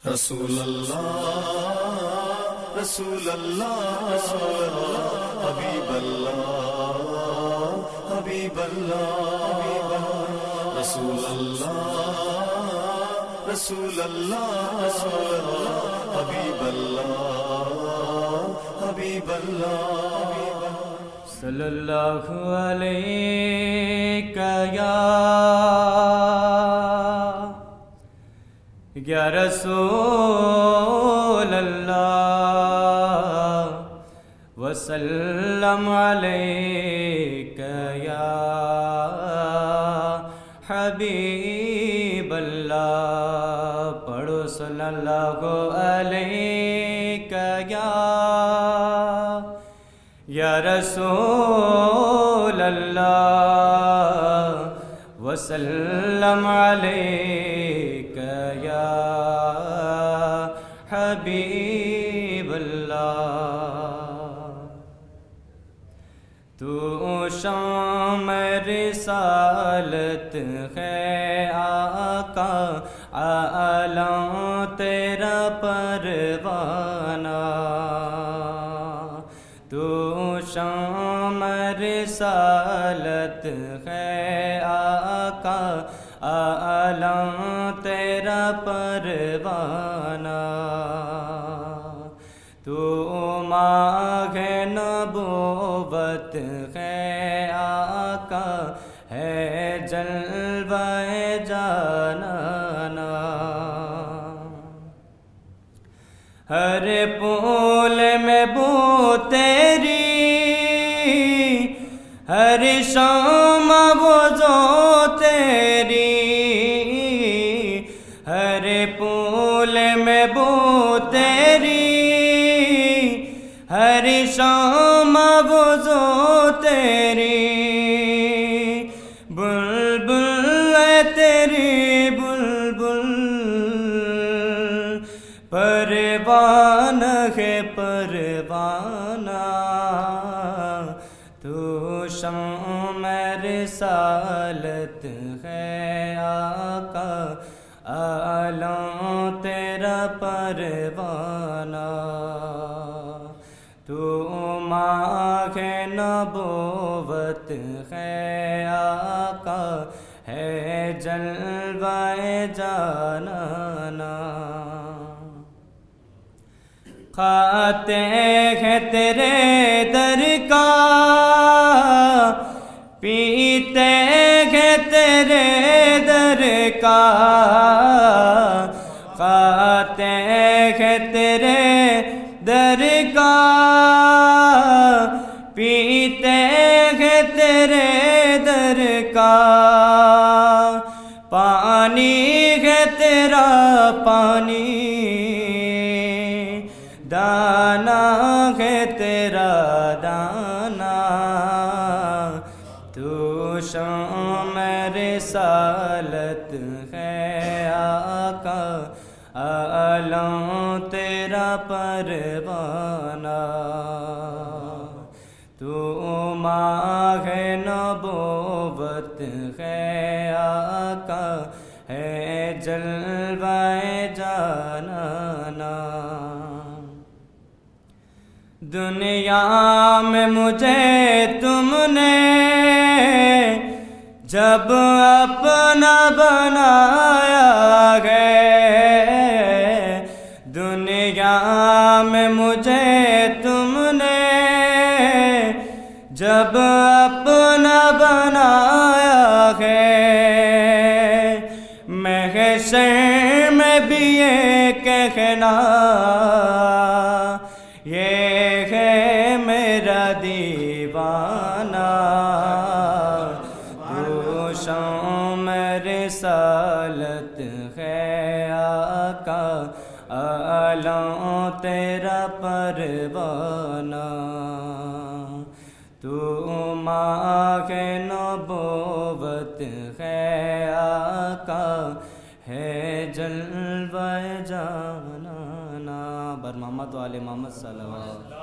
رسول اللہ رسول اللہ حبیب اللہ حبیب اللہ رسول اللہ رسول اللہ حبیب اللہ حبیب اللہ صلی اللہ علیہ یا رسول اللہ وسلم علیک یا حبیب اللہ پڑھو صلی اللہ علیہ یا رسول اللہ وسلم علیک یا حبیب اللہ تو شام رسالت ہے آقا عالم تیرا پروانہ تو شام رسالت ہے آقا عالم تیرا پروانہ تو ماہ نبوت ہے آقا ہے جلوہ جانانا ہر پھول میں بو تیری ہر شام وضو تیری ہر پھول میں بو تیری ہر شام وضو تیری بلبل ہے تیری بلبل پروانہ ہے پروانہ تو شام رسالت ہے آقا عالم تیرا پروانہ تو ماہ نبوت ہے آقا ہے جلوہ جانانا کھاتے ہیں تیرے در کا پیتے ہیں تیرے در کا کھاتے ہیں تیرے در کا پیتے ہیں تیرے در کا پانی ہے تیرا پانی دانا ہے تیرا دانا تو شام رسالت ہے آقا عالم تیرا پروانہ تو ماہ نبوت ہے آقا ہے جلوہ جانانا دنیا میں مجھے تم نے جب اپنا بنایا ہے دنیا میں مجھے تم نے جب اپنا بنایا ہے محشر میں بھی یہ کہنا یہ ہے میرا دیوانہ تو شام رسالت ہے آقا عالم تیرا پروانہ تو ماہ نبوت ہے آقا ہے جلوہ جانانا بر محمد و آل محمد صلی اللہ علیہ وسلم